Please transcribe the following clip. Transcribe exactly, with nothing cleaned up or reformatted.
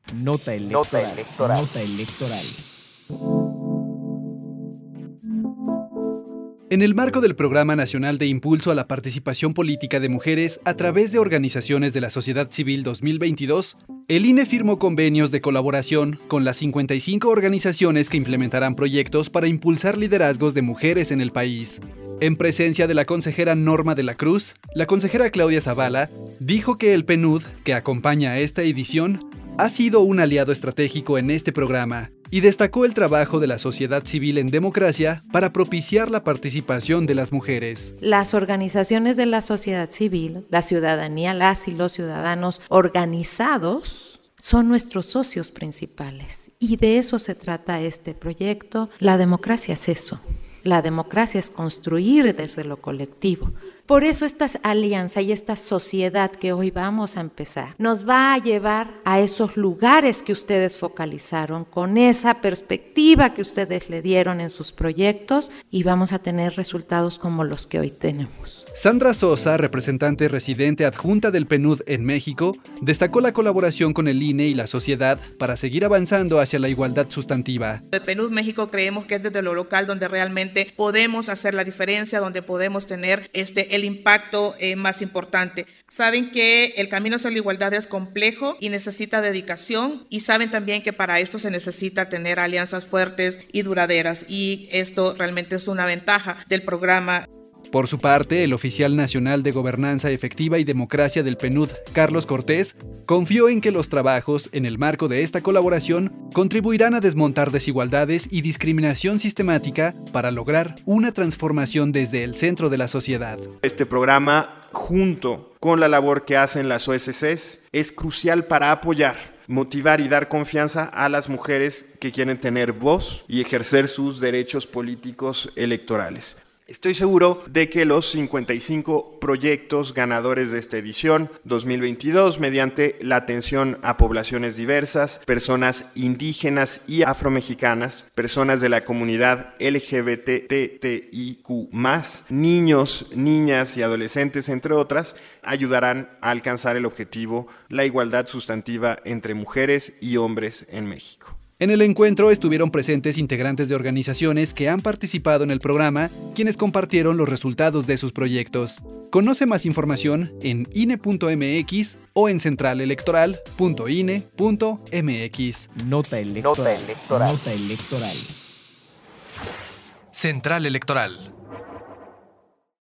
Nota electoral. Nota electoral. Nota electoral. En el marco del Programa Nacional de Impulso a la Participación Política de Mujeres a través de organizaciones de la sociedad civil dos mil veintidós, el I N E firmó convenios de colaboración con las cincuenta y cinco organizaciones que implementarán proyectos para impulsar liderazgos de mujeres en el país. En presencia de la consejera Norma de la Cruz, la consejera Claudia Zavala dijo que el P N U D, que acompaña a esta edición, ha sido un aliado estratégico en este programa y destacó el trabajo de la sociedad civil en democracia para propiciar la participación de las mujeres. Las organizaciones de la sociedad civil, la ciudadanía, las y los ciudadanos organizados son nuestros socios principales y de eso se trata este proyecto. La democracia es eso. La democracia es construir desde lo colectivo. Por eso esta alianza y esta sociedad que hoy vamos a empezar nos va a llevar a esos lugares que ustedes focalizaron, con esa perspectiva que ustedes le dieron en sus proyectos y vamos a tener resultados como los que hoy tenemos. Sandra Sosa, representante residente adjunta del P N U D en México, destacó la colaboración con el I N E y la sociedad para seguir avanzando hacia la igualdad sustantiva. El P N U D México creemos que es desde lo local donde realmente podemos hacer la diferencia, donde podemos tener este, el impacto eh, más importante. Saben que el camino hacia la igualdad es complejo y necesita dedicación y saben también que para esto se necesita tener alianzas fuertes y duraderas y esto realmente es una ventaja del programa. Por su parte, el oficial nacional de Gobernanza Efectiva y Democracia del P N U D, Carlos Cortés, confió en que los trabajos en el marco de esta colaboración contribuirán a desmontar desigualdades y discriminación sistemática para lograr una transformación desde el centro de la sociedad. Este programa, junto con la labor que hacen las O S Cs, es crucial para apoyar, motivar y dar confianza a las mujeres que quieren tener voz y ejercer sus derechos políticos electorales. Estoy seguro de que los cincuenta y cinco proyectos ganadores de esta edición dos mil veintidós, mediante la atención a poblaciones diversas, personas indígenas y afromexicanas, personas de la comunidad L G B T I Q más, niños, niñas y adolescentes, entre otras, ayudarán a alcanzar el objetivo, la igualdad sustantiva entre mujeres y hombres en México. En el encuentro estuvieron presentes integrantes de organizaciones que han participado en el programa, quienes compartieron los resultados de sus proyectos. Conoce más información en I N E punto M X o en central electoral punto I N E punto M X. Nota electoral. Nota electoral. Nota electoral. Central Electoral.